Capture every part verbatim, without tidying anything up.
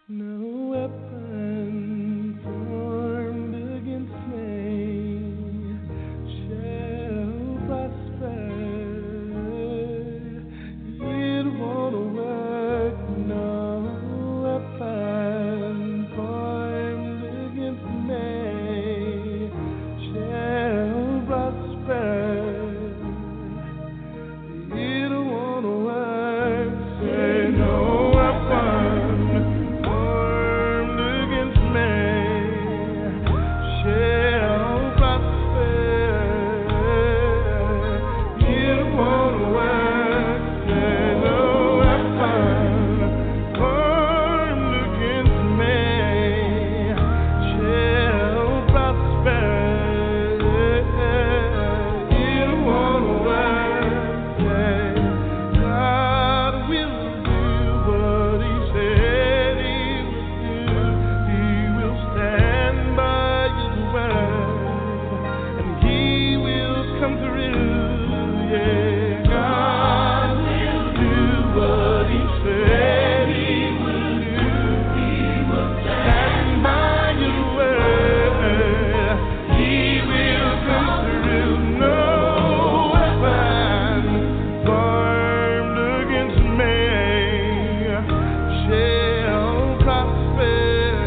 No weapon formed against me shall prosper. It won't work. No weapon formed against me shall prosper. It won't work. Say no weapon formed against me shall prosper. It won't work. Say no weapon formed against me shall prosper. It won't work. Say God will do what He said He would do. He will stand by His word, and He will come through. Yeah, God will do what He said He would do. He will stand by His word. He will come through. No weapon formed against me shall prosper.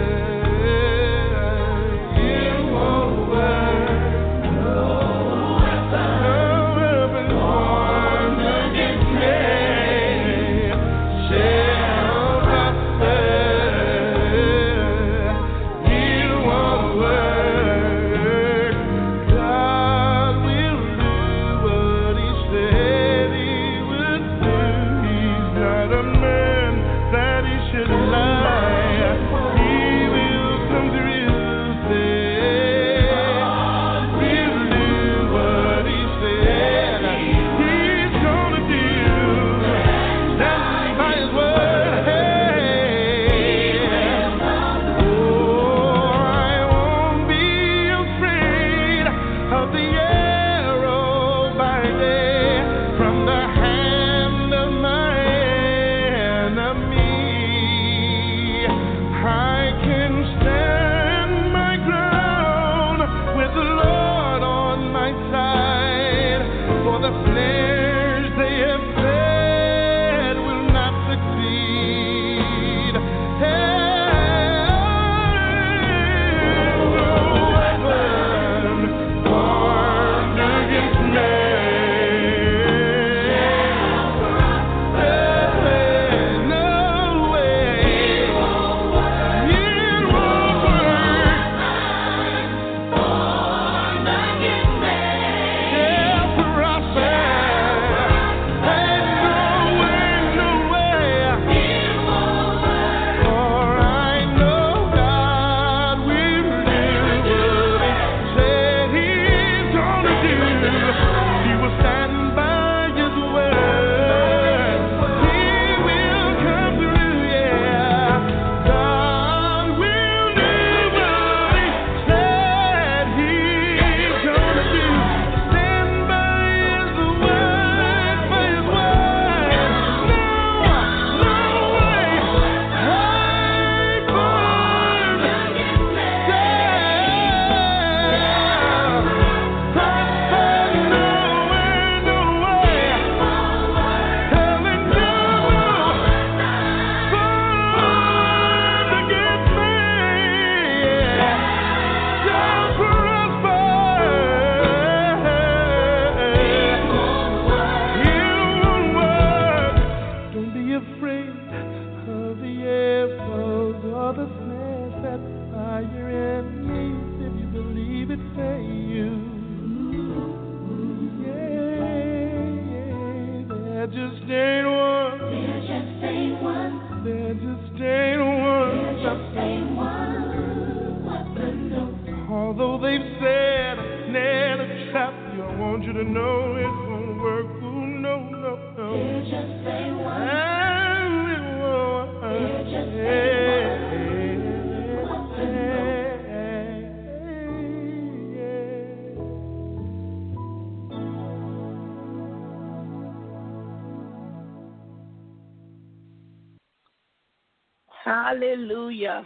It won't work. No weapon formed against me shall prosper. It won't work. God will do what He said He would do. He's not a man that He should lie. He will come through. Say, God will do what He said He's gonna do. Stand by His word. Hey. Oh, I won't be afraid of the arrow by day from the hand of my enemy. I can stand my ground with the Lord on my side, for the snares they have set will not succeed. Hey, no weapon formed against me. Hey, no way. It won't work. Shall prosper. Ain't no way, no way. For I know God will do what He said He's gonna do. He will stand by His word. He will come through, yeah. God will do what He said He's gonna do. Stand by His word, by His word. No, no way. Hey, born prosper. No way, no way. Telling you, born against me, shall prosper. It won't work. Don't be afraid of the arrows or the snares that fire your enemies if you believe it's for you. Yeah, there just ain't one. There just ain't one. There just ain't one. There just ain't one weapon, no. Although they've said a snare, a trap, you, I want you to know it won't work. Ooh, no, no, no. There just ain't one. And it won't work. There just ain't one weapon, no. Hallelujah.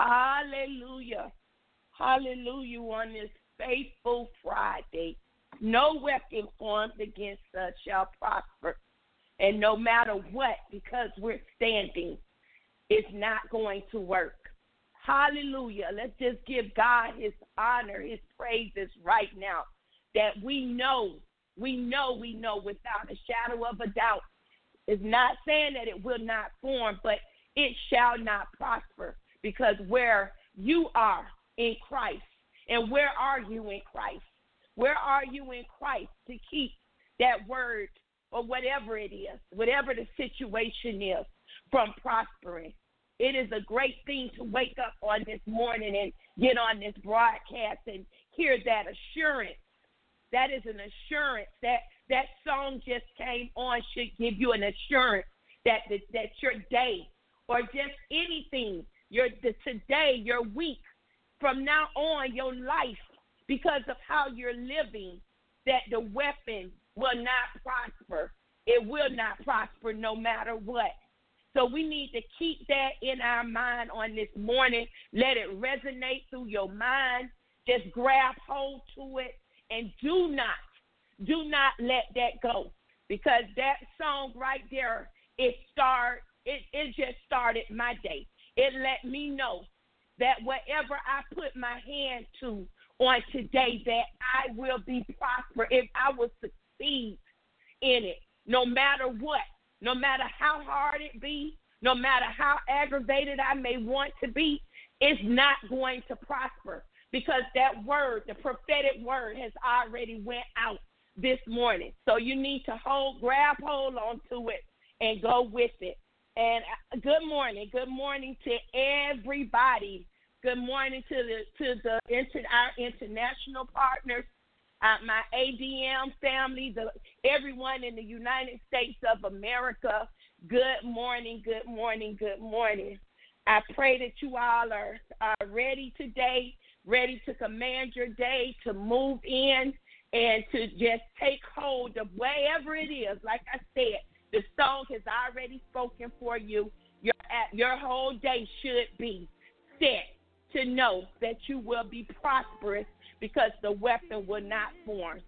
Hallelujah. Hallelujah on this faithful Friday. No weapon formed against us shall prosper. And no matter what, because we're standing, it's not going to work. Hallelujah. Let's just give God his honor, his praises right now. That we know, we know, we know without a shadow of a doubt. It's not saying that it will not form, but it shall not prosper. Because where you are in Christ, and where are you in Christ? Where are you in Christ to keep that word or whatever it is, whatever the situation is, from prospering? It is a great thing to wake up on this morning and get on this broadcast and hear that assurance. That is an assurance. That that song just came on should give you an assurance that that, that your day or just anything, your the, today, your week, from now on, your life, because of how you're living, that the weapon will not prosper. It will not prosper no matter what. So we need to keep that in our mind on this morning. Let it resonate through your mind. Just grab hold to it and do not, do not let that go. Because that song right there, it start, it, it just started my day. It let me know that whatever I put my hand to on today, that I will be prosperous, if I will succeed in it, no matter what, no matter how hard it be, no matter how aggravated I may want to be, it's not going to prosper because that word, the prophetic word, has already went out this morning. So you need to hold, grab hold onto it and go with it. And good morning, good morning to everybody. Good morning to the to the inter, our international partners, uh, my A D M family, the everyone in the United States of America. Good morning, good morning, good morning. I pray that you all are, are ready today, ready to command your day, to move in and to just take hold of whatever it is. Like I said, the song has already spoken for you. Your, your whole day should be set to know that you will be prosperous because the weapon will not form.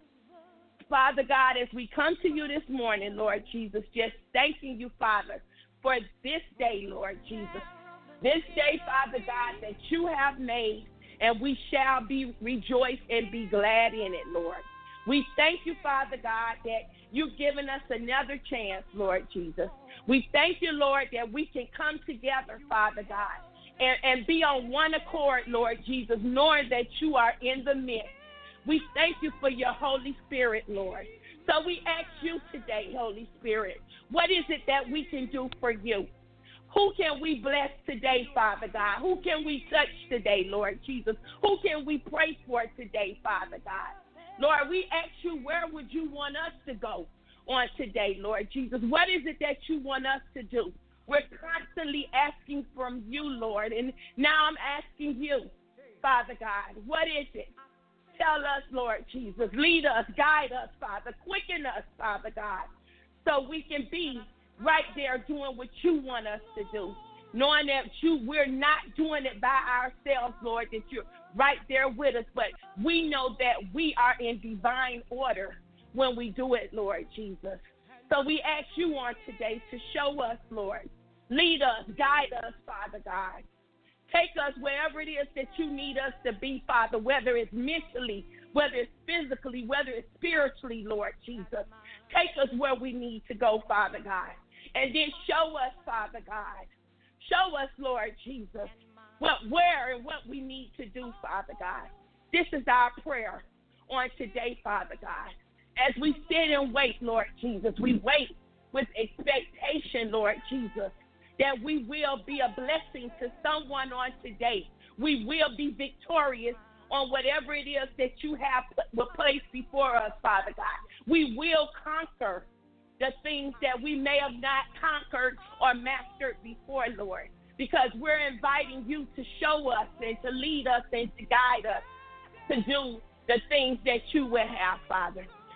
Father God, as we come to you this morning, Lord Jesus, just thanking you, Father, for this day, Lord Jesus. This day, Father God, that you have made, and we shall be rejoice and be glad in it, Lord. We thank you, Father God, that you've given us another chance, Lord Jesus. We thank you, Lord, that we can come together, Father God, and, and be on one accord, Lord Jesus, knowing that you are in the midst. We thank you for your Holy Spirit, Lord. So we ask you today, Holy Spirit, what is it that we can do for you? Who can we bless today, Father God? Who can we touch today, Lord Jesus? Who can we pray for today, Father God? Lord, we ask you, where would you want us to go on today, Lord Jesus? What is it that you want us to do? We're constantly asking from you, Lord, and now I'm asking you, Father God, what is it? Tell us, Lord Jesus. Lead us, guide us, Father. Quicken us, Father God, so we can be right there doing what you want us to do, knowing that you we're not doing it by ourselves, Lord, that you're right there with us, but we know that we are in divine order when we do it, Lord Jesus. So we ask you on today to show us, Lord. Lead us, guide us, Father God. Take us wherever it is that you need us to be, Father, whether it's mentally, whether it's physically, whether it's spiritually, Lord Jesus. Take us where we need to go, Father God. And then show us, Father God. Show us, Lord Jesus, what, where and what we need to do, Father God. This is our prayer on today, Father God. As we sit and wait, Lord Jesus, we wait with expectation, Lord Jesus, that we will be a blessing to someone on today. We will be victorious on whatever it is that you have put, placed before us, Father God. We will conquer the things that we may have not conquered or mastered before, Lord, because we're inviting you to show us and to lead us and to guide us to do the things that you will have, Father.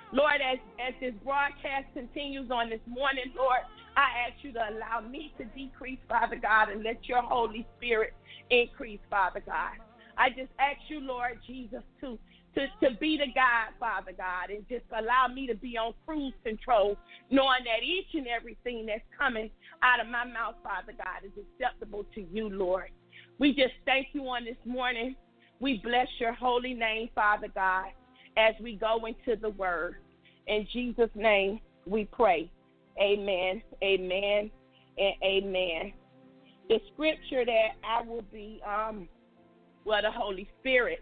Lord, as, as this broadcast continues on this morning, Lord, I ask you to allow me to decrease, Father God, and let your Holy Spirit increase, Father God. I just ask you, Lord Jesus, to, to, to be the guide, Father God, and just allow me to be on cruise control, knowing that each and everything that's coming out of my mouth, Father God, is acceptable to you, Lord. We just thank you on this morning. We bless your holy name, Father God, as we go into the word. In Jesus' name we pray. Amen, amen, and amen. The scripture that I will be, um, well, the Holy Spirit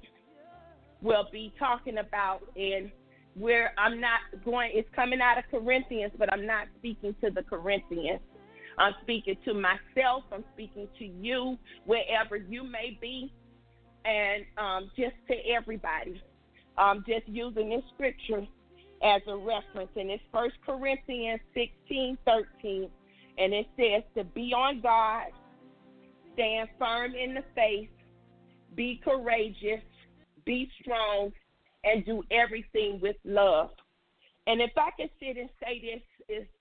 will be talking about, and where I'm not going, it's coming out of Corinthians, but I'm not speaking to the Corinthians. I'm speaking to myself. I'm speaking to you, wherever you may be, and um, just to everybody. I'm just using this scripture as a reference, and it's First Corinthians sixteen thirteen, and it says to be on guard, stand firm in the faith, be courageous, be strong, and do everything with love. And if I could sit and say this, is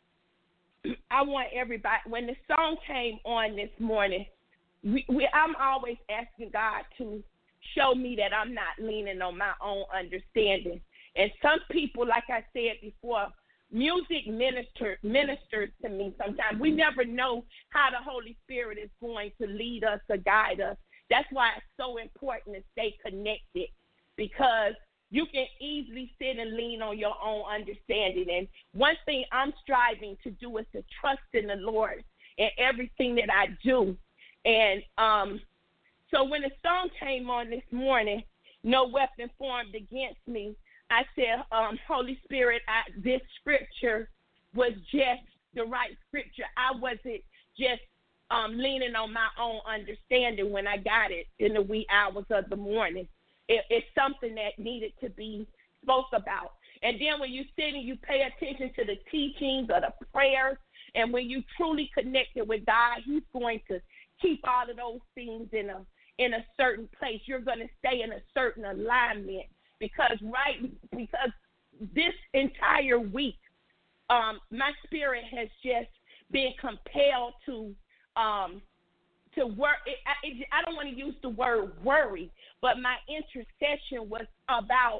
this, I want everybody, when the song came on this morning, we, we, I'm always asking God to show me that I'm not leaning on my own understanding. And some people, like I said before, music minister, ministers to me sometimes. We never know how the Holy Spirit is going to lead us or guide us. That's why it's so important to stay connected, because you can easily sit and lean on your own understanding. And one thing I'm striving to do is to trust in the Lord in everything that I do. And um, so when the song came on this morning, no weapon formed against me, I said, um, Holy Spirit, I, this scripture was just the right scripture. I wasn't just um, leaning on my own understanding when I got it in the wee hours of the morning. It, it's something that needed to be spoke about. And then when you sit and you pay attention to the teachings or the prayers, and when you truly connected with God, he's going to keep all of those things in a in a certain place. You're going to stay in a certain alignment. Because right, because this entire week, um, my spirit has just been compelled to um, to work. It, I, it, I don't want to use the word worry, but my intercession was about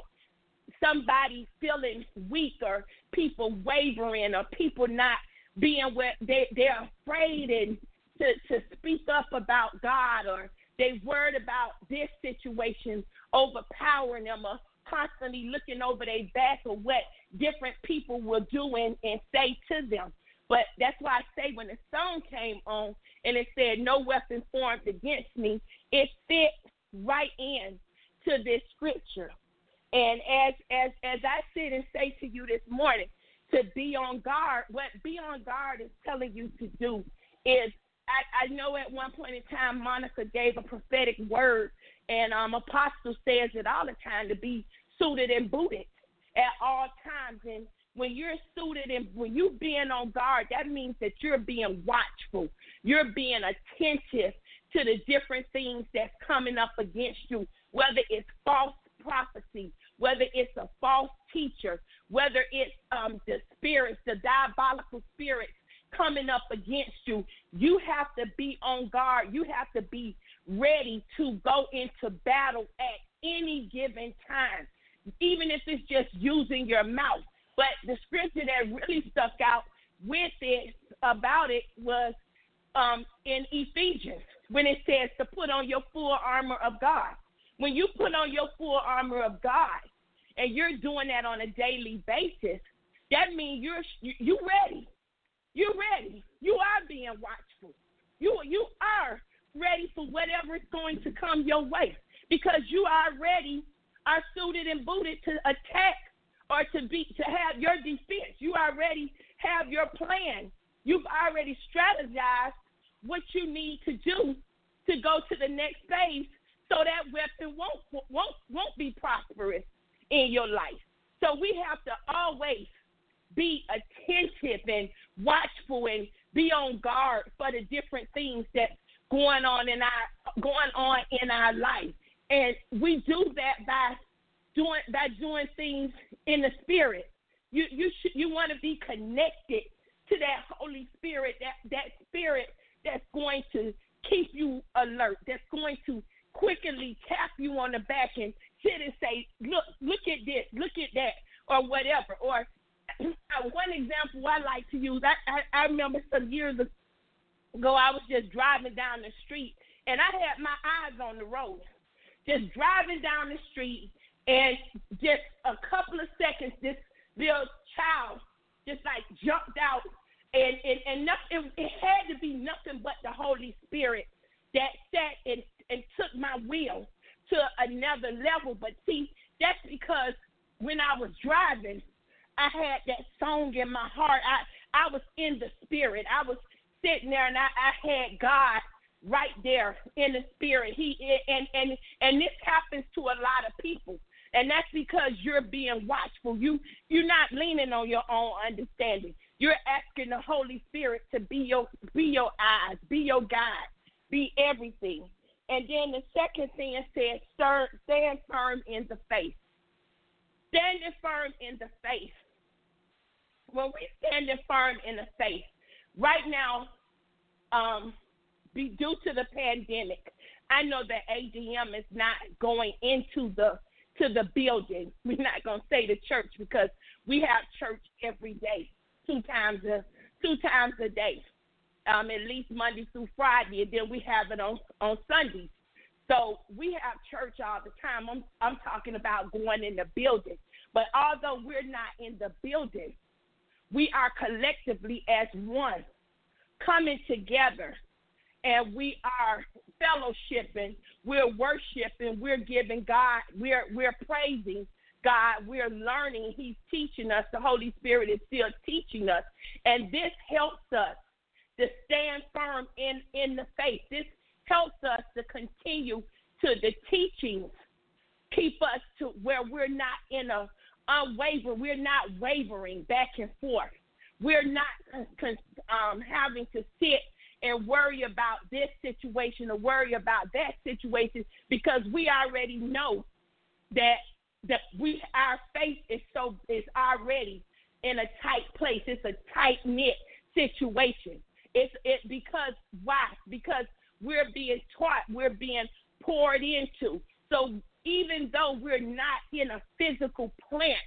somebody feeling weak, or people wavering, or people not being where they they're afraid and to to speak up about God, or they worried about this situation overpowering them, or constantly looking over their back, or what different people will do and, and say to them. But that's why I say when the song came on and it said no weapon formed against me, it fit right in to this scripture. And as as as I sit and say to you this morning, to be on guard, what be on guard is telling you to do is, I, I know at one point in time, Monica gave a prophetic word, and um, Apostle says it all the time, to be suited and booted at all times. And when you're suited and when you're being on guard, that means that you're being watchful. You're being attentive to the different things that's coming up against you, whether it's false prophecy, whether it's a false teacher, whether it's um, the spirits, the diabolical spirits coming up against you. You have to be on guard. You have to be ready to go into battle at any given time, even if it's just using your mouth. But the scripture that really stuck out with it, about it, was um, in Ephesians, when it says to put on your full armor of God. When you put on your full armor of God, and you're doing that on a daily basis, that means you're you ready. You're ready. You are being watchful. You you are ready for whatever is going to come your way, because you already are suited and booted to attack, or to be to have your defense. You already have your plan. You've already strategized what you need to do to go to the next phase, so that weapon won't won't won't be prosperous in your life. So we have to always be attentive and watchful and be on guard for the different things that's going on in our going on in our life. And we do that by doing by doing things in the spirit. You you should, you want to be connected to that Holy Spirit, that that spirit that's going to keep you alert, that's going to quickly tap you on the back and sit and say, look, look at this, look at that, or whatever. Or one example I like to use, I, I, I remember some years ago, I was just driving down the street, and I had my eyes on the road, just driving down the street, and just a couple of seconds, this little child just like jumped out, and and, and nothing, it, it had to be nothing but the Holy Spirit that sat and, and took my will to another level. But see, that's because when I was driving, I had that song in my heart. I, I was in the spirit. I was sitting there, and I, I had God right there in the spirit. He and and and this happens to a lot of people. And that's because you're being watchful. You, you're not leaning on your own understanding. You're asking the Holy Spirit to be your be your eyes, be your guide, be everything. And then the second thing it says, stand firm in the faith. Standing firm in the faith. When we're standing firm in the faith, right now, um, be due to the pandemic, I know that A D M is not going into the to the building. We're not going to say the church because we have church every day, two times a two times a day, um, at least Monday through Friday, and then we have it on, on Sundays. So we have church all the time. I'm I'm talking about going in the building. But although we're not in the building, we are collectively as one, coming together, and we are fellowshipping, we're worshiping, we're giving God, we're we're praising God, we're learning, He's teaching us, the Holy Spirit is still teaching us, and this helps us to stand firm in, in the faith. This helps us to continue to the teachings, keep us to where we're not in a unwavering, we're not wavering back and forth. We're not um, having to sit and worry about this situation or worry about that situation, because we already know that that we our faith is so is already in a tight place. It's a tight knit situation. It's it because why? Because we're being taught, we're being poured into. So even though we're not in a physical plant,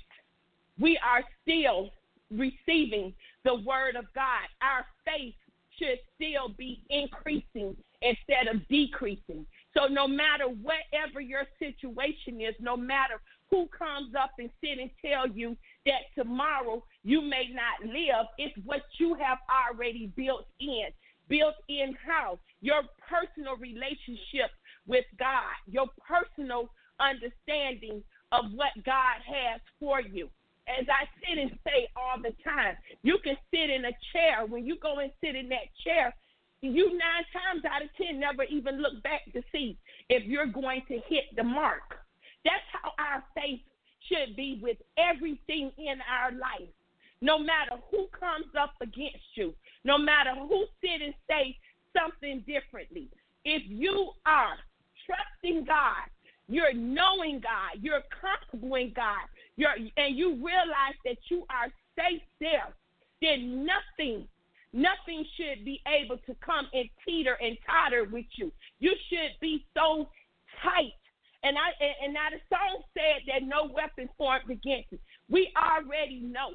we are still receiving the word of God. Our faith should still be increasing instead of decreasing. So no matter whatever your situation is, no matter who comes up and sit and tell you that tomorrow you may not live, it's what you have already built in. Built in how? Your personal relationship with God, your personal understanding of what God has for you. As I sit and say all the time, you can sit in a chair. When you go and sit in that chair, you nine times out of ten never even look back to see if you're going to hit the mark. That's how our faith should be with everything in our life. No matter who comes up against you, no matter who sit and say something differently, if you are trusting God, you're knowing God, you're comfortable in God, you're, and you realize that you are safe there, then nothing, nothing should be able to come and teeter and totter with you. You should be so tight. And I and now the song said that no weapon formed against us. We already know.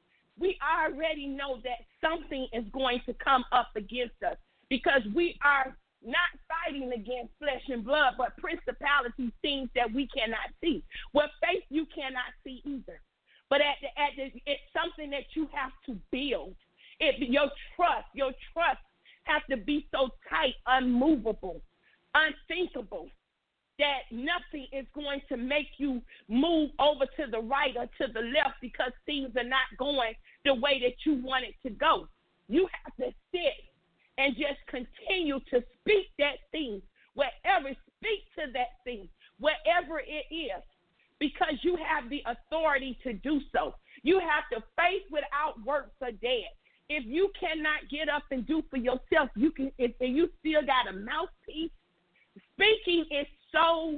We already know that something is going to come up against us, because we are not fighting against flesh and blood, but principalities, things that we cannot see. Well, faith you cannot see either. But at the, at the, it's something that you have to build. It, your trust, your trust has to be so tight, unmovable, unthinkable, that nothing is going to make you move over to the right or to the left because things are not going the way that you want it to go. You have to sit and just continue to speak that thing, wherever, speak to that thing, wherever it is, because you have the authority to do so. You have to, faith without works are dead. If you cannot get up and do for yourself, you can. If you still got a mouthpiece, speaking is so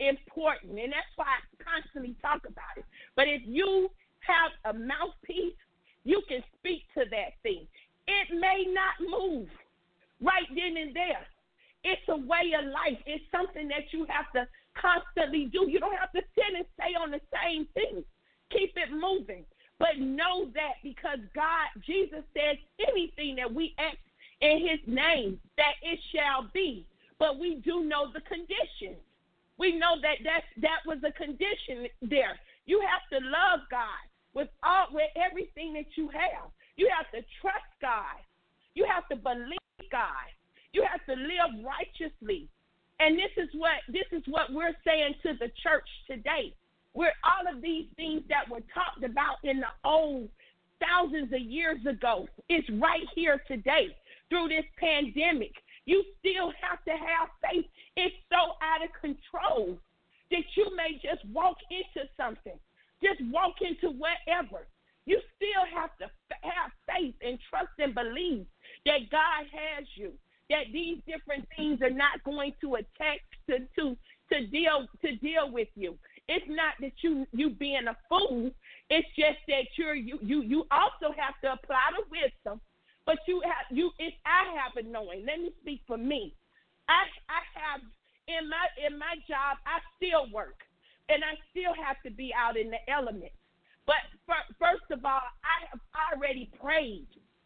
important, and that's why I constantly talk about it. But if you have a mouthpiece, you can speak to that thing. It may not move right then and there. It's a way of life. It's something that you have to constantly do. You don't have to sit and stay on the same thing. Keep it moving. But know that because God, Jesus says anything that we ask in his name, that it shall be. But we do know the conditions. We know that that's, that was a condition there. You have to love God with all, with everything that you have. You have to trust God. You have to believe God. You have to live righteously. And this is what this is what we're saying to the church today. Where all of these things that were talked about in the old thousands of years ago is right here today through this pandemic. You still have to have faith. It's so out of control that you may just walk into something, just walk into whatever. You still have to have faith and trust and believe that God has you, that these different things are not going to attack to to to deal to deal with you. It's not that you you being a fool. It's just that you're you you you also have to apply the wisdom. But you have you it's I have a knowing. Let me speak for me. I I have in my in my job I still work and I still have to be out in the elements. But for, first of all, I have already prayed.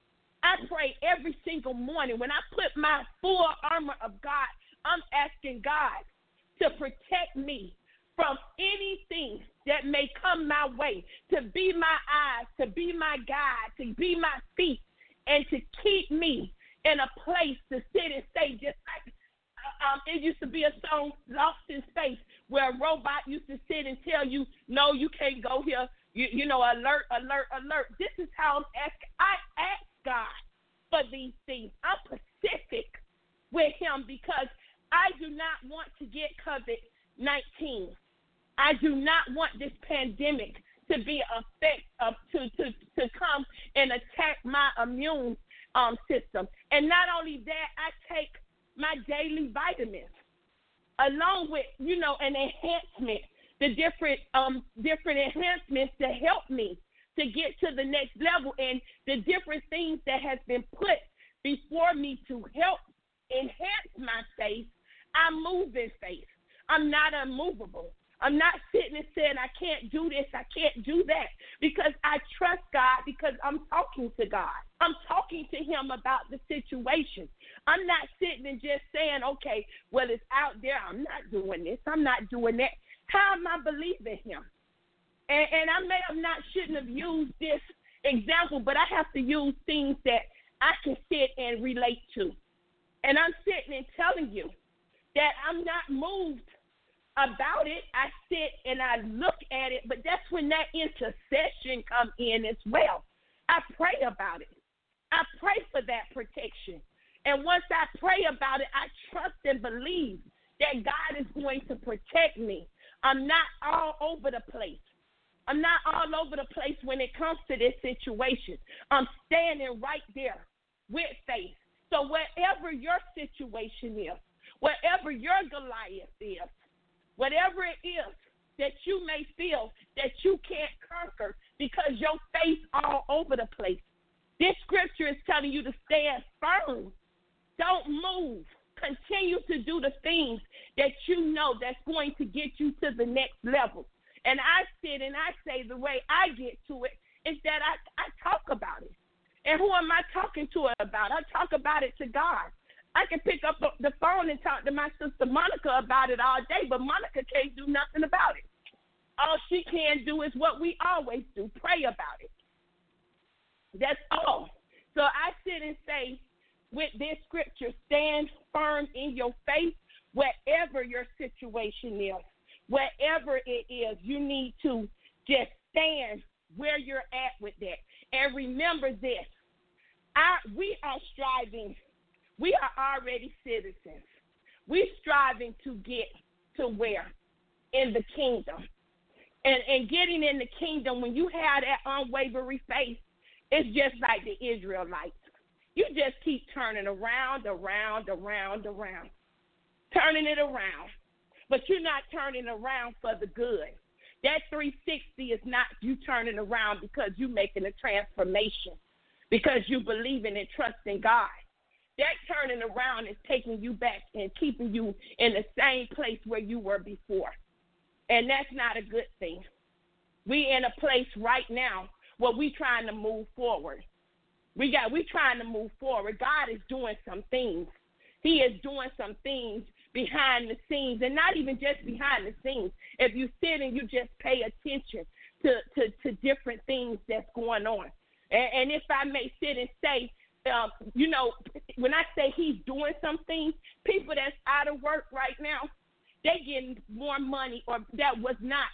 I pray every single morning. When I put my full armor of God, I'm asking God to protect me from anything that may come my way, to be my eyes, to be my guide, to be my feet, and to keep me in a place to sit and stay just like um, it used to be a song, Lost in Space, where a robot used to sit and tell you, no, you can't go here. You, you know, alert, alert, alert. This is how I'm asking. I ask God for these things. I'm specific with him because I do not want to get COVID nineteen. I do not want this pandemic to be effect of to, to, to come and attack my immune um, system. And not only that, I take my daily vitamins along with, you know, an enhancement, the different um different enhancements to help me to get to the next level, and the different things that has been put before me to help enhance my faith. I move in faith. I'm not unmovable. I'm not sitting and saying I can't do this, I can't do that, because I trust God, because I'm talking to God. I'm talking to him about the situation. I'm not sitting and just saying, okay, well, it's out there. I'm not doing this. I'm not doing that. How am I believing him? And, and I may have not shouldn't have used this example, but I have to use things that I can sit and relate to. And I'm sitting and telling you that I'm not moved about it. I sit and I look at it, but that's when that intercession comes in as well. I pray about it. I pray for that protection. And once I pray about it, I trust and believe that God is going to protect me. I'm not all over the place. I'm not all over the place when it comes to this situation. I'm standing right there with faith. So whatever your situation is, whatever your Goliath is, whatever it is that you may feel that you can't conquer because your faith all over the place, this scripture is telling you to stand firm. Don't move. Continue to do the things that you know that's going to get you to the next level. And I sit and I say the way I get to it is that I, I talk about it. And who am I talking to it about? I talk about it to God. I can pick up the phone and talk to my sister Monica about it all day, but Monica can't do nothing about it. All she can do is what we always do, pray about it. That's all. So I sit and say, with this scripture, stand firm in your faith, whatever your situation is, whatever it is, you need to just stand where you're at with that. And remember this, I, we are striving, we are already citizens. We're striving to get to where? In the kingdom. And, and getting in the kingdom, when you have that unwavering faith, it's just like the Israelites. You just keep turning around, around, around, around, turning it around. but you're not turning around for the good. That three sixty is not you turning around because you're making a transformation, because you believing and trusting God. That turning around is taking you back and keeping you in the same place where you were before. And that's not a good thing. We in a place right now where we trying to move forward. We got we trying to move forward. God is doing some things. He is doing some things behind the scenes, and not even just behind the scenes. If you sit and you just pay attention to, to, to different things that's going on. And, and if I may sit and say, um, you know, when I say he's doing some things, people that's out of work right now, they getting more money, or that was not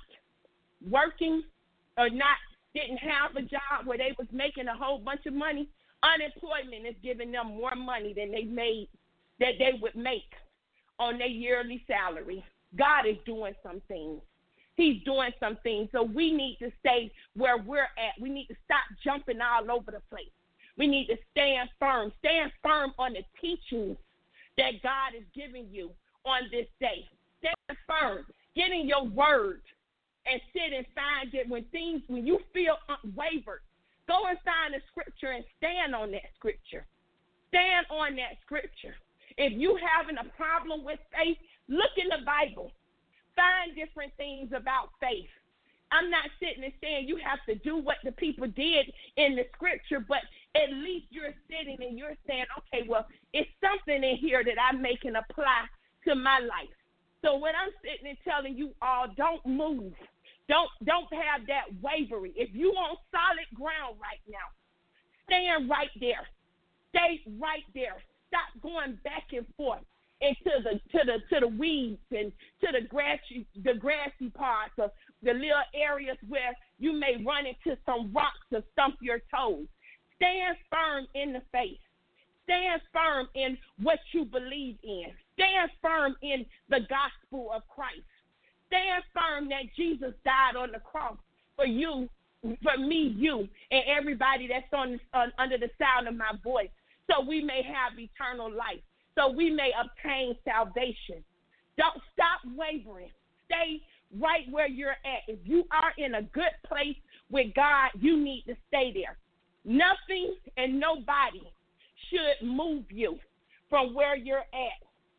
working or not didn't have a job where they was making a whole bunch of money. Unemployment is giving them more money than they made, that they would make on their yearly salary. God is doing some things. He's doing some things. So we need to stay where we're at. We need to stop jumping all over the place. We need to stand firm. Stand firm on the teachings that God is giving you on this day. Stand firm. Get in your word and sit and find it when things, when you feel wavered, go and find a scripture and stand on that scripture. Stand on that scripture. If you having a problem with faith, look in the Bible. Find different things about faith. I'm not sitting and saying you have to do what the people did in the scripture, but at least you're sitting and you're saying, okay, well, it's something in here that I may can apply to my life. So when I'm sitting and telling you all, don't move. Don't, don't have that wavering. If you on solid ground right now, stand right there. Stay right there. Stop going back and forth into the to the to the weeds and to the grassy the grassy parts of the little areas where you may run into some rocks or stump your toes. Stand firm in the faith. Stand firm in what you believe in. Stand firm in the gospel of Christ. Stand firm that Jesus died on the cross for you, for me, you, and everybody that's on uh, under the sound of my voice, so we may have eternal life, so we may obtain salvation. Don't stop wavering. Stay right where you're at. If you are in a good place with God, you need to stay there. Nothing and nobody should move you from where you're at.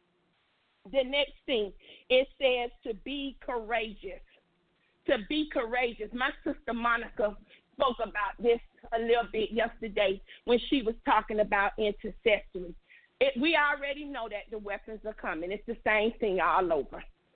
The next thing, it says to be courageous. To be courageous. My sister Monica spoke about this a little bit yesterday when she was talking about intercessory. It, we already know that the weapons are coming. It's the same thing all over.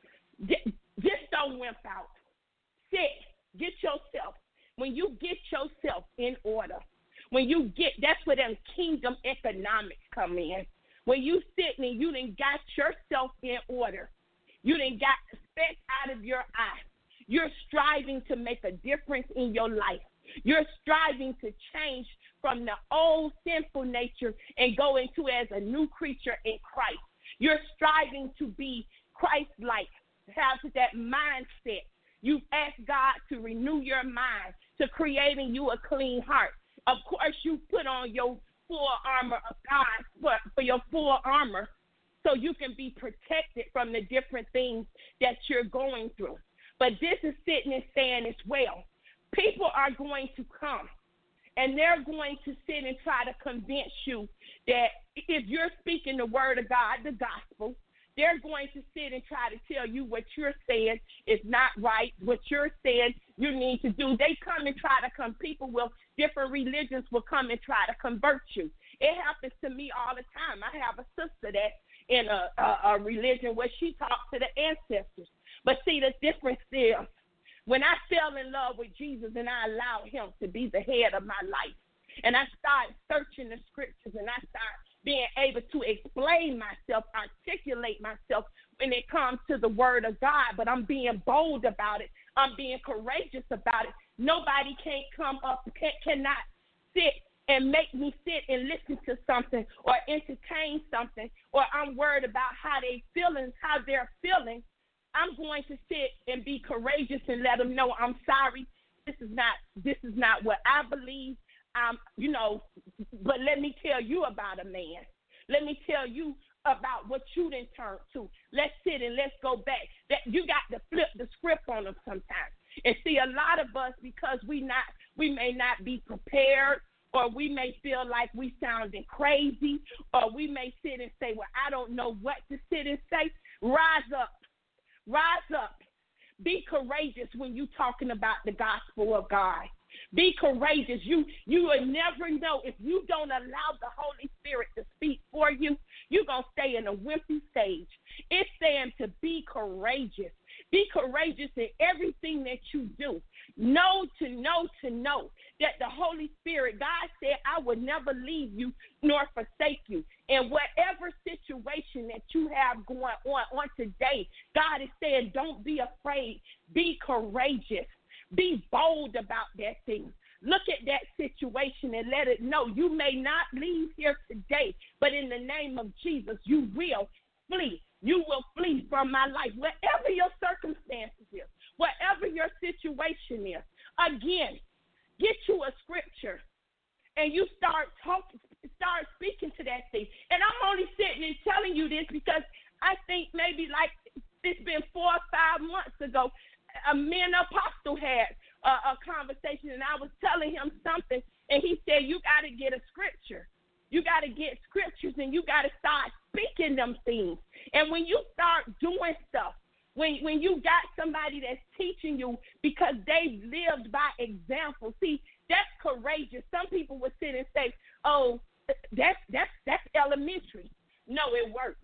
Just don't wimp out. Sit. Get yourself. When you get yourself in order, when you get, that's where them kingdom economics come in. When you sit and you done got yourself in order, you done got the speck out of your eye. You're striving to make a difference in your life. You're striving to change from the old sinful nature and go into as a new creature in Christ. You're striving to be Christ-like, have that mindset. You've asked God to renew your mind, to creating you a clean heart. Of course, you put on your full armor of God for, for your full armor so you can be protected from the different things that you're going through. But this is sitting and saying as well. People are going to come, and they're going to sit and try to convince you that if you're speaking the word of God, the gospel, they're going to sit and try to tell you what you're saying is not right, what you're saying you need to do. They come and try to come. People will, different religions will come and try to convert you. It happens to me all the time. I have a sister that's in a, a, a religion where she talks to the ancestors. But see, the difference is when I fell in love with Jesus and I allowed him to be the head of my life, and I started searching the scriptures and I started being able to explain myself, articulate myself when it comes to the word of God, but I'm being bold about it. I'm being courageous about it. Nobody can't come up, can, cannot sit and make me sit and listen to something or entertain something, or I'm worried about how they feeling, how they're feeling. I'm going to sit and be courageous and let them know I'm sorry. This is not, this is not what I believe. Um, you know, but let me tell you about a man. Let me tell you about what you didn't turn to. Let's sit and let's go back. That you got to flip the script on them sometimes. And see, a lot of us, because we not, we may not be prepared, or we may feel like we sounding crazy, or we may sit and say, well, I don't know what to sit and say. Rise up. Rise up. Be courageous when you're talking about the gospel of God. Be courageous. You you will never know if you don't allow the Holy Spirit to speak for you. You're going to stay in a wimpy stage. It's saying to be courageous. Be courageous in everything that you do. Know to know to know that the Holy Spirit, God said, I will never leave you nor forsake you. In whatever situation that you have going on on today, God is saying, don't be afraid. Be courageous. Be bold about that thing. Look at that situation and let it know you may not leave here today, but in the name of Jesus, you will flee. You will flee from my life, whatever your circumstances is, whatever your situation is. Again, get you a scripture and you start talking, start speaking to that thing. And I'm only sitting and telling you this because I think maybe like it's been four or five months ago, a man apostle had a, a conversation, and I was telling him something, and he said, you got to get a scripture. You got to get scriptures, and you got to start speaking them things. And when you start doing stuff, when when you got somebody that's teaching you because they've lived by example, see, that's courageous. Some people would sit and say, oh, that's, that's, that's elementary. No, it works.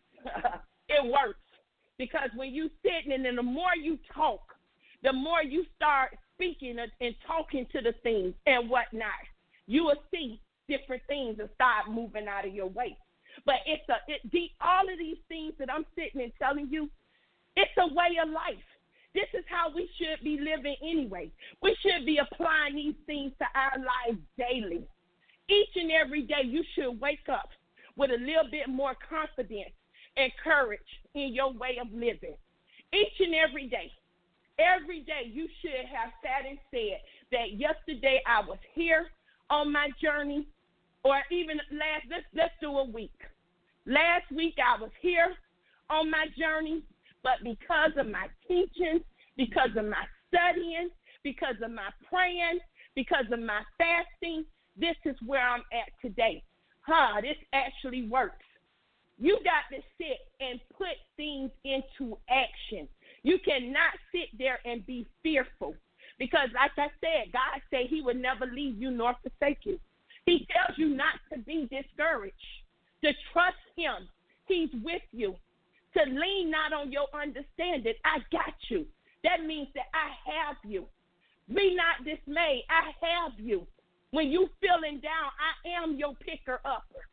It works. Because when you sit and then the more you talk, the more you start speaking and talking to the things and whatnot, you will see different things and start moving out of your way. But it's a it, the, all of these things that I'm sitting and telling you, it's a way of life. This is how we should be living anyway. We should be applying these things to our lives daily. Each and every day you should wake up with a little bit more confidence and courage in your way of living. Each and every day. Every day you should have sat and said that yesterday I was here on my journey, or even last, let's, let's do a week. Last week I was here on my journey, but because of my teaching, because of my studying, because of my praying, because of my fasting, this is where I'm at today. Huh, this actually works. You got to sit and put things into action. You cannot sit there and be fearful because, like I said, God said he would never leave you nor forsake you. He tells you not to be discouraged, to trust him. He's with you, to lean not on your understanding. I got you. That means that I have you. Be not dismayed. I have you. When you feeling down, I am your picker-upper.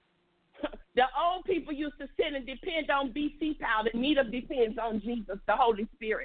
The old people used to sit and depend on B C powder. Nita depends on Jesus, the Holy Spirit.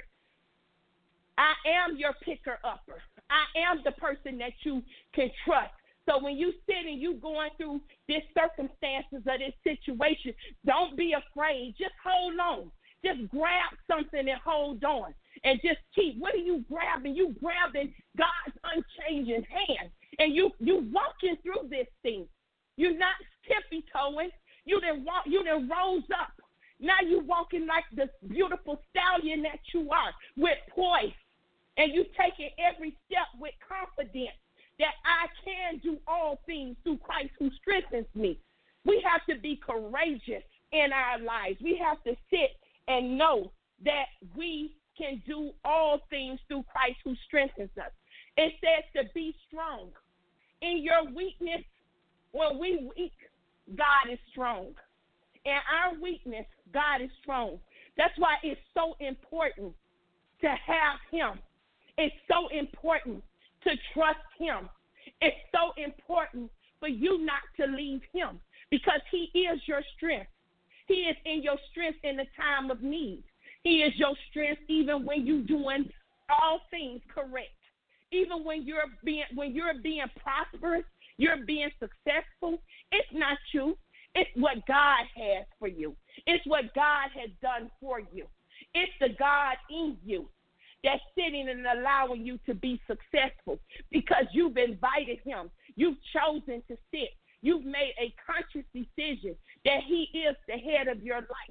I am your picker-upper. I am the person that you can trust. So when you sit and you going through this circumstances or this situation, don't be afraid. Just hold on. Just grab something and hold on. And just keep. What are you grabbing? You grabbing God's unchanging hand. And you you walking through this thing. You're not tippy-toeing. You done walk. You done rose up. Now you walking like the beautiful stallion that you are, with poise, and you taking every step with confidence that I can do all things through Christ who strengthens me. We have to be courageous in our lives. We have to sit and know that we can do all things through Christ who strengthens us. It says to be strong. In your weakness, when we weak, God is strong. In our weakness, God is strong. That's why it's so important to have him. It's so important to trust him. It's so important for you not to leave him because he is your strength. He is in your strength in the time of need. He is your strength even when you're doing all things correct. Even when you're being when you're being prosperous, you're being successful, it's not you. It's what God has for you. It's what God has done for you. It's the God in you that's sitting and allowing you to be successful because you've invited him. You've chosen to sit. You've made a conscious decision that he is the head of your life.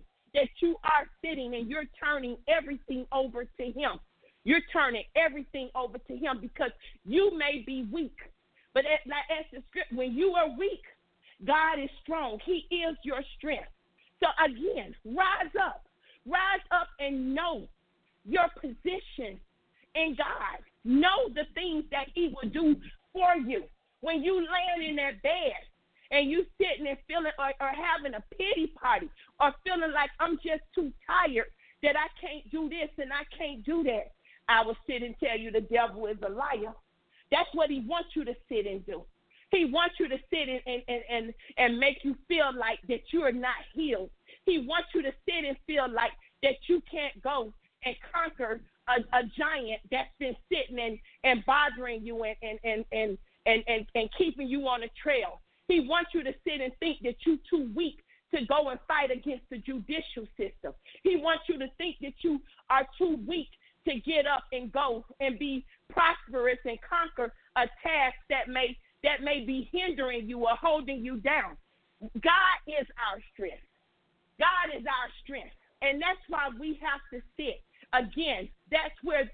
and you're turning everything over to him. You're turning everything over to him because you may be weak. But as, like as the script, when you are weak, God is strong. He is your strength. So again, rise up. Rise up and know your position in God. Know the things that he will do for you. When you laying in that bed and you sitting and feeling or, or having a pity party or feeling like I'm just too tired that I can't do this and I can't do that, I will sit and tell you the devil is a liar. That's what he wants you to sit and do. He wants you to sit and, and, and, and, and make you feel like that you are not healed. He wants you to sit and feel like that you can't go and conquer a, a giant that's been sitting and, and bothering you and, and, and, and, and, and, and keeping you on a trail. He wants you to sit and think that you're too weak to go and fight against the judicial system. He wants you to think that you are too weak to get up and go and be prosperous and conquer a task that may that may be hindering you or holding you down. God is our strength. God is our strength. And that's why we have to sit. Again, that's where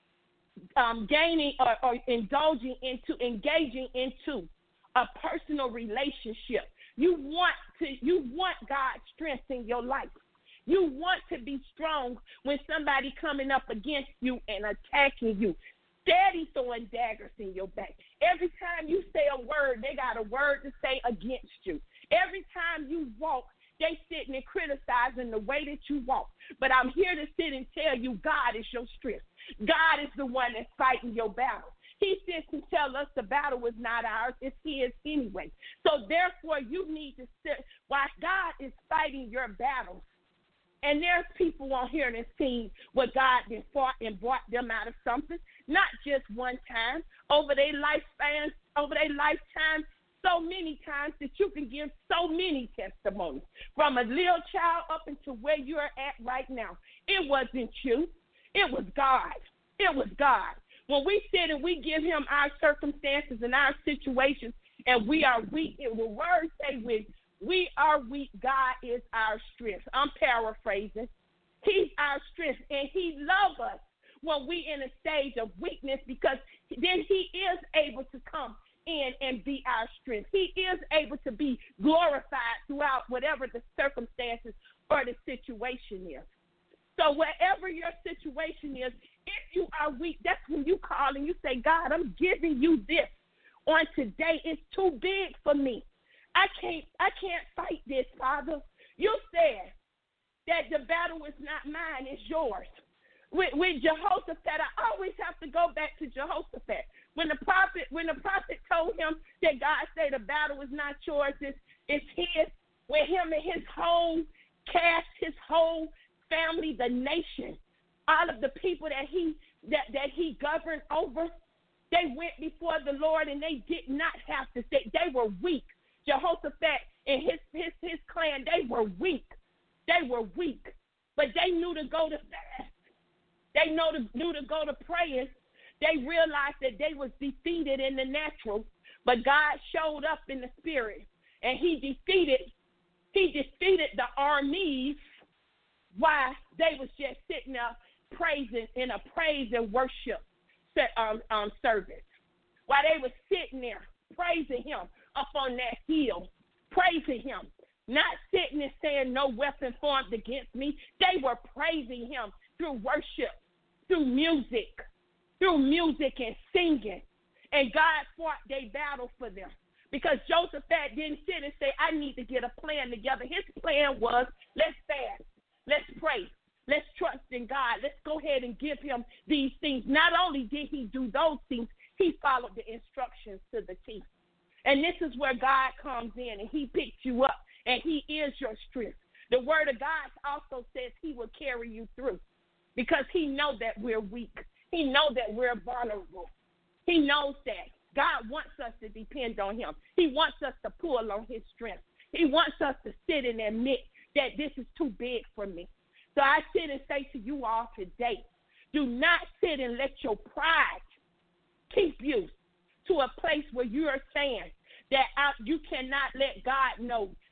that um, gaining or, or indulging into, engaging into a personal relationship. You want to, you want God's strength in your life. You want to be strong when somebody coming up against you and attacking you. Steady throwing daggers in your back. Every time you say a word, they got a word to say against you. Every time you walk, they sitting and criticizing the way that you walk. But I'm here to sit and tell you God is your strength. God is the one that's fighting your battle. He sits and tells us the battle is not ours, it's his anyway. So therefore, you need to sit while God is fighting your battles. And there's people on here that seen what God did fought and brought them out of something, not just one time, over their lifespan, over their lifetime, so many times that you can give so many testimonies, from a little child up into where you're at right now. It wasn't you. It was God. It was God. When we sit and we give him our circumstances and our situations and we are weak, it will words say with we are weak, God is our strength. I'm paraphrasing. He's our strength, and he loves us when we in a stage of weakness because then he is able to come in and be our strength. He is able to be glorified throughout whatever the circumstances or the situation is. So whatever your situation is, if you are weak, that's when you call and you say, God, I'm giving you this on today. It's too big for me. I can't I can't fight this, Father. You said that the battle is not mine, it's yours. With, with Jehoshaphat, I always have to go back to Jehoshaphat. When the prophet when the prophet told him that God said the battle is not yours, it's, it's his, with him and his whole cast, his whole family, the nation, all of the people that he that, that he governed over, they went before the Lord and they did not have to say, they were weak. Jehoshaphat and his, his, his clan, they were weak. They were weak. But they knew to go to fast. They know to, knew to go to praying. They realized that they was defeated in the natural, but God showed up in the spirit, and he defeated, he defeated the armies while they was just sitting there praising in a praise and worship um, um, service. While they was sitting there praising him up on that hill, praising him, not sitting and saying no weapon formed against me. They were praising him through worship, through music, through music and singing. And God fought their battle for them. Because Jehoshaphat didn't sit and say, I need to get a plan together. His plan was, let's fast, let's pray, let's trust in God. Let's go ahead and give him these things. Not only did he do those things, he followed the instructions to the T. And this is where God comes in, and he picks you up, and he is your strength. The word of God also says he will carry you through because he knows that we're weak. He knows that we're vulnerable. He knows that. God wants us to depend on him. He wants us to pull on his strength. He wants us to sit and admit that this is too big for me. So I sit and say to you all today, do not sit and let your pride keep you to a place where you are saying that I, you cannot let God know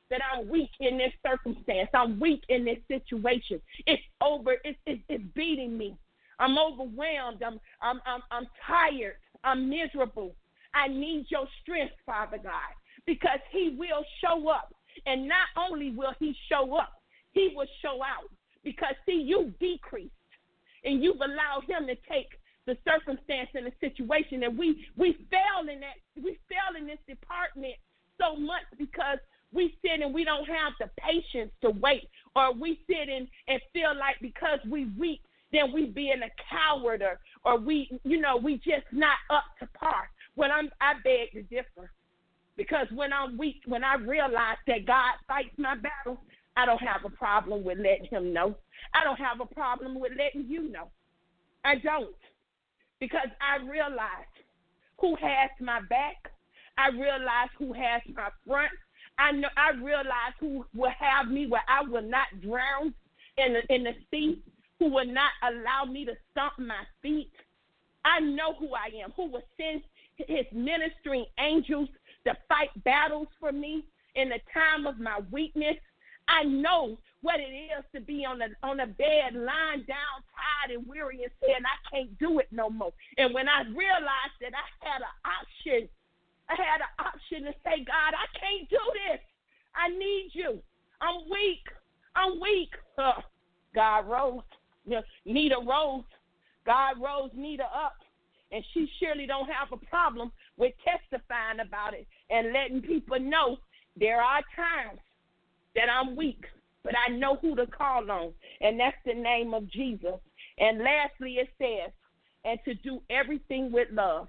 that I'm weak in this circumstance. I'm weak in this situation. It's over. It's, it's, it's beating me. I'm overwhelmed. I'm, I'm, I'm, I'm tired. I'm miserable. I need your strength, Father God, because he will show up. And not only will he show up, he will show out. Because, see, you decreased, and you've allowed him to take the circumstance and the situation. And we, we fail in that. We fail in this department so much because we sit and we don't have the patience to wait, or we sit and, and feel like because we weak, then we being a coward, or, or we, you know, we just not up to par. When I'm, I beg to differ, because when I'm weak, when I realize that God fights my battle, I don't have a problem with letting him know. I don't have a problem with letting you know. I don't, because I realize who has my back. I realize who has my front. I know. I realize who will have me where I will not drown in the, in the sea, who will not allow me to stomp my feet. I know who I am, who will send his ministering angels to fight battles for me in the time of my weakness. I know what it is to be on a on a bed, lying down, tired and weary, and saying, I can't do it no more. And when I realized that I had an option, I had an option to say, God, I can't do this. I need you. I'm weak. I'm weak. Uh, God rose. Nita rose. God rose Nita up. And she surely don't have a problem with testifying about it and letting people know there are times that I'm weak, but I know who to call on, and that's the name of Jesus. And lastly, it says, and to do everything with love.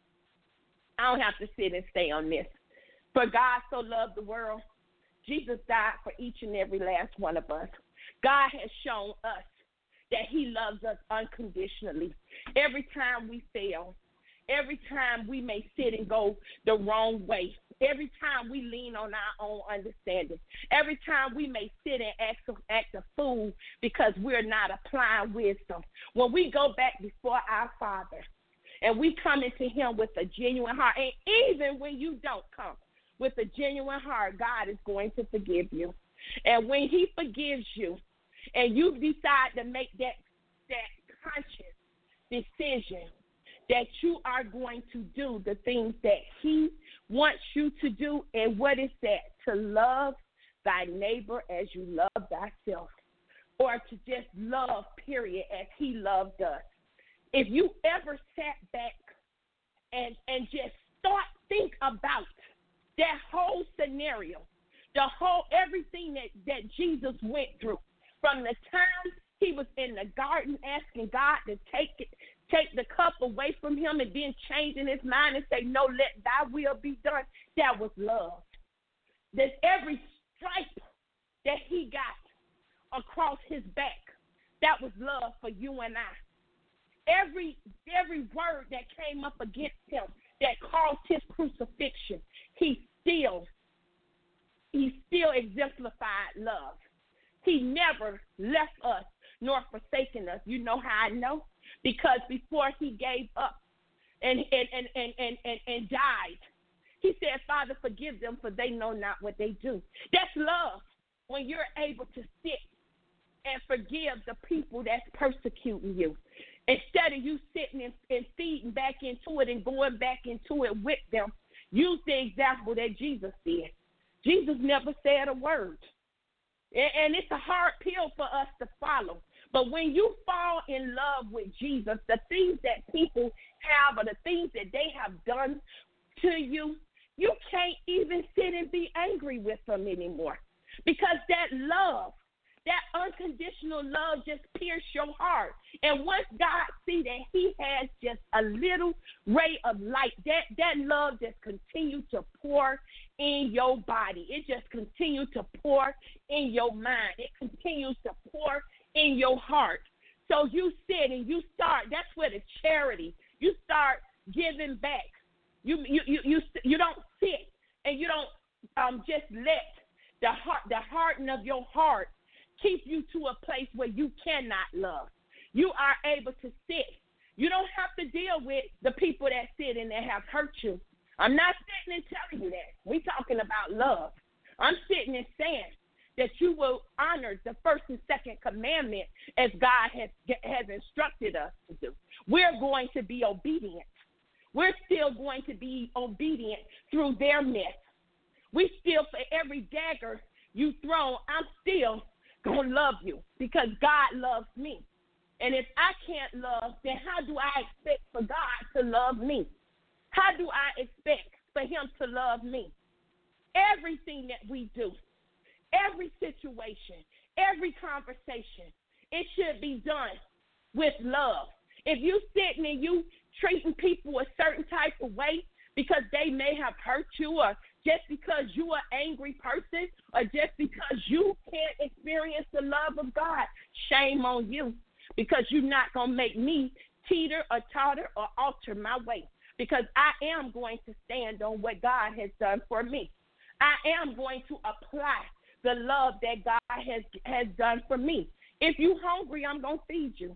I don't have to sit and stay on this. For God so loved the world, Jesus died for each and every last one of us. God has shown us that he loves us unconditionally. Every time we fail, every time we may sit and go the wrong way, every time we lean on our own understanding, every time we may sit and act, act a fool because we're not applying wisdom, when we go back before our Father and we come into him with a genuine heart, and even when you don't come with a genuine heart, God is going to forgive you. And when he forgives you, and you decide to make that that conscious decision that you are going to do the things that he wants you to do, and what is that? To love thy neighbor as you love thyself, or to just love, period, as he loved us. If you ever sat back and, and just thought, think about that whole scenario, the whole, everything that, that Jesus went through, from the time he was in the garden asking God to take it, take the cup away from him, and then changing his mind and say, no, let thy will be done, that was love. That every stripe that he got across his back, that was love for you and I. Every, every word that came up against him that caused his crucifixion, he still, he still exemplified love. He never left us nor forsaken us. You know how I know? Because before he gave up and and, and, and, and, and, and died, he said, Father, forgive them, for they know not what they do. That's love, when you're able to sit and forgive the people that's persecuting you. Instead of you sitting and, and feeding back into it and going back into it with them, use the example that Jesus did. Jesus never said a word. And it's a hard pill for us to follow. But when you fall in love with Jesus, the things that people have or the things that they have done to you, you can't even sit and be angry with them anymore. Because that love, that unconditional love just pierced your heart. And once God see that he has just a little ray of light, that, that love just continues to pour in your body. It just continues to pour in your mind. It continues to pour in your heart. So you sit and you start, that's where the charity, you start giving back. You you you you, you don't sit and you don't um, just let the heart, the harden of your heart keep you to a place where you cannot love. You are able to sit. You don't have to deal with the people that sit and that have hurt you. I'm not sitting and telling you that. We're talking about love. I'm sitting and saying that you will honor the first and second commandment as God has, has instructed us to do. We're going to be obedient. We're still going to be obedient through their mess. We still, for every dagger you throw, I'm still going to love you because God loves me. And if I can't love, then how do I expect for God to love me? How do I expect for him to love me? Everything that we do, every situation, every conversation, it should be done with love. If you sitting and you treating people a certain type of way because they may have hurt you, or just because you are an angry person, or just because you can't experience the love of God, shame on you, because you're not going to make me teeter or totter or alter my way, because I am going to stand on what God has done for me. I am going to apply the love that God has, has done for me. If you're hungry, I'm going to feed you.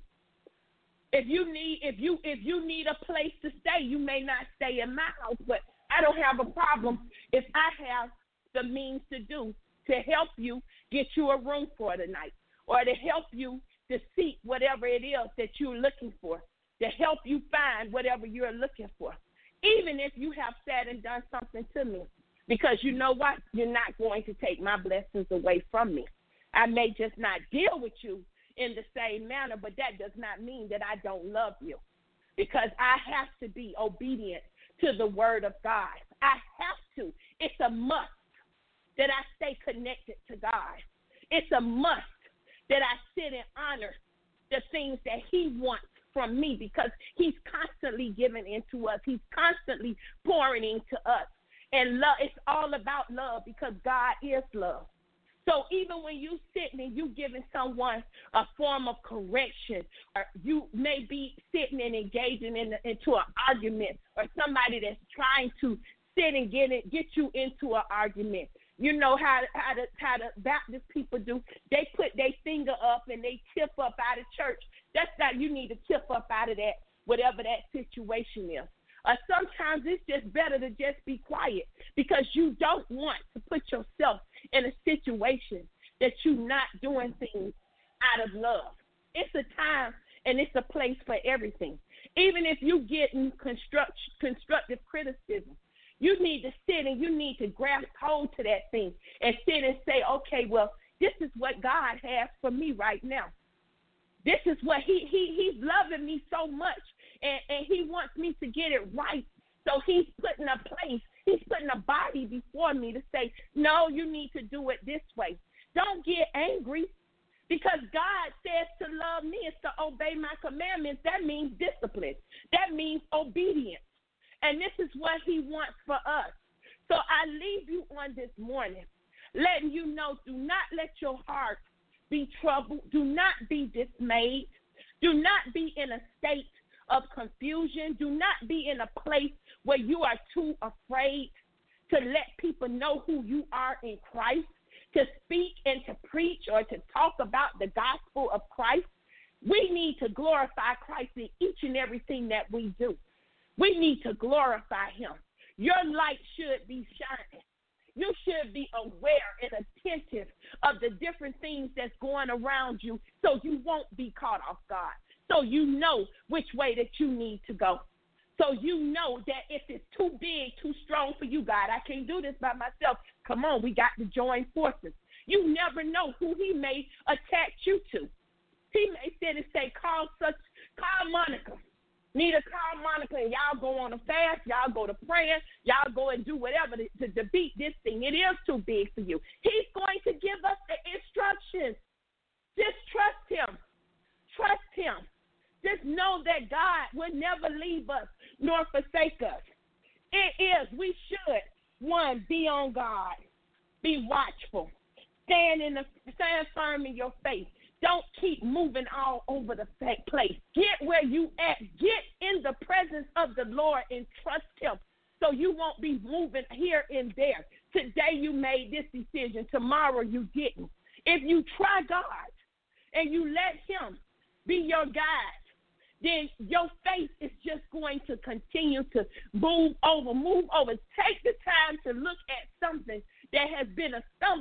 If you need if you if you need a place to stay, you may not stay in my house, but I don't have a problem if I have the means to do to help you get you a room for the night, or to help you to seek whatever it is that you're looking for, to help you find whatever you're looking for, even if you have sat and done something to me. Because you know what? You're not going to take my blessings away from me. I may just not deal with you in the same manner, but that does not mean that I don't love you, because I have to be obedient to the word of God. I have to. It's a must that I stay connected to God. It's a must that I sit and honor the things that he wants from me, because he's constantly giving into us. He's constantly pouring into us. And love, it's all about love, because God is love. So even when you sitting and you giving someone a form of correction, or you may be sitting and engaging in, into an argument, or somebody that's trying to sit and get it, get you into an argument. You know how how the how the Baptist people do. They put their finger up and they tip up out of church. That's not, you need to tip up out of that, whatever that situation is. Uh, sometimes it's just better to just be quiet, because you don't want to put yourself in a situation that you're not doing things out of love. It's a time and it's a place for everything. Even if you get in construct, constructive criticism, you need to sit and you need to grasp hold to that thing and sit and say, okay, well, this is what God has for me right now. This is what he, he he's loving me so much, and, and he wants me to get it right. So he's putting a place, he's putting a body before me to say, no, you need to do it this way. Don't get angry, because God says to love me is to obey my commandments. That means discipline. That means obedience. And this is what he wants for us. So I leave you on this morning, letting you know, do not let your heart be troubled. Do not be dismayed. Do not be in a state of confusion. Do not be in a place where you are too afraid to let people know who you are in Christ, to speak and to preach or to talk about the gospel of Christ. We need to glorify Christ in each and everything that we do. We need to glorify him. Your light should be shining. You should be aware and attentive of the different things that's going around you, so you won't be caught off guard. So you know which way that you need to go. So you know that if it's too big, too strong for you, God, I can't do this by myself. Come on, we got to join forces. You never know who he may attach you to. He may sit and say, call such, call Monica. Need to call Monica, and y'all go on a fast, y'all go to prayer, y'all go and do whatever to, to defeat this thing. It is too big for you. He's going to give us the instructions. Just trust him. Trust him. Just know that God will never leave us nor forsake us. It is, we should, one, be on God. Be watchful. Stand in the, stand firm in your faith. Don't keep moving all over the place. Get where you at. Get in the presence of the Lord and trust him, so you won't be moving here and there. Today you made this decision. Tomorrow you didn't. If you try God and you let him be your guide, then your faith is just going to continue to move over, move over. Take the time to look at something that has been a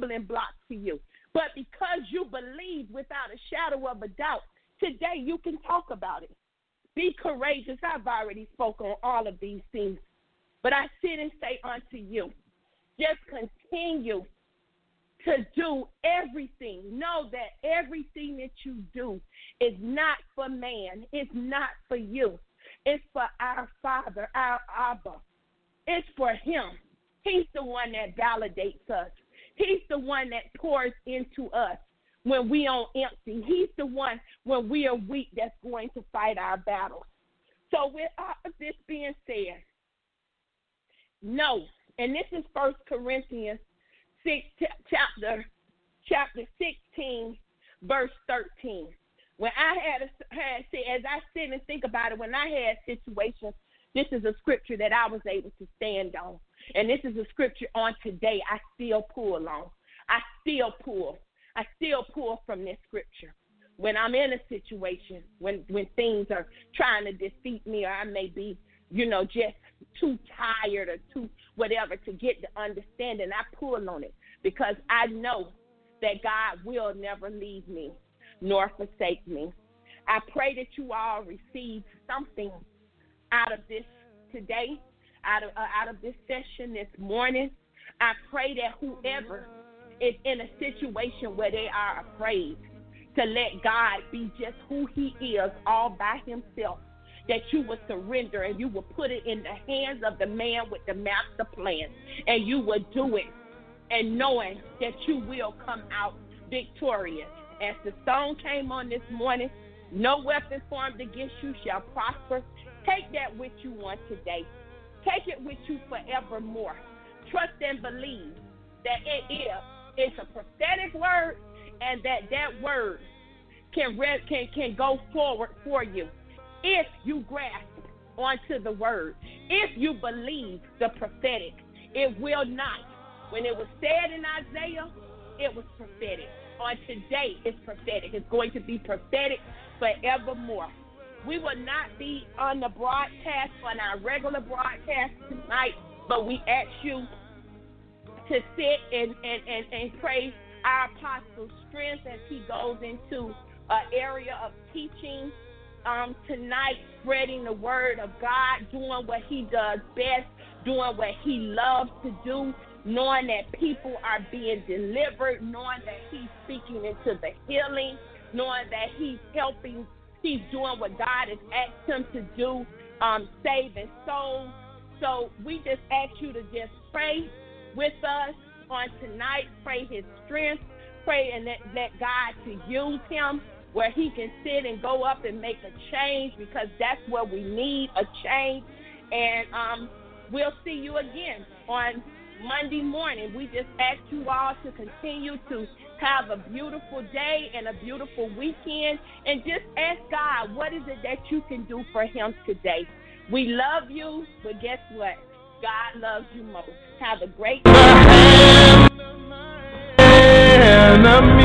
stumbling block to you. But because you believe without a shadow of a doubt, today you can talk about it. Be courageous. I've already spoken on all of these things. But I sit and say unto you, just continue to do everything. Know that everything that you do is not for man. It's not for you. It's for our Father, our Abba. It's for him. He's the one that validates us. He's the one that pours into us when we on empty. He's the one when we are weak that's going to fight our battles. So with all of this being said, no, and this is First Corinthians six, chapter chapter sixteen, verse thirteen. When I had a, had said, as I sit and think about it, when I had situations, this is a scripture that I was able to stand on. And this is a scripture on today I still pull on. I still pull. I still pull from this scripture. When I'm in a situation, when, when things are trying to defeat me, or I may be, you know, just too tired or too whatever to get the understanding, I pull on it because I know that God will never leave me nor forsake me. I pray that you all receive something out of this today, out of uh, out of this session this morning. I pray that whoever is in a situation where they are afraid to let God be just who he is all by himself, that you will surrender and you will put it in the hands of the man with the master plan, and you will do it, and knowing that you will come out victorious. As the song came on this morning, no weapon formed against you shall prosper. Take that with you on today. Take it with you forevermore. Trust and believe that it is it's a prophetic word, and that that word can can can go forward for you if you grasp onto the word. If you believe the prophetic, it will not. When it was said in Isaiah, it was prophetic. On today, it's prophetic. It's going to be prophetic forevermore. We will not be on the broadcast, on our regular broadcast tonight, but we ask you to sit and, and, and, and pray our apostle's strength as he goes into an area of teaching um, tonight, spreading the word of God, doing what he does best, doing what he loves to do, knowing that people are being delivered, knowing that he's speaking into the healing, knowing that he's helping, he's doing what God has asked him to do, um, saving souls. So we just ask you to just pray with us on tonight, pray his strength, pray and let, let God to use him where he can sit and go up and make a change, because that's what we need, a change. And um, we'll see you again on Monday morning. We just ask you all to continue to have a beautiful day and a beautiful weekend, and just ask God, what is it that you can do for him today? We love you, but guess what? God loves you most. Have a great day.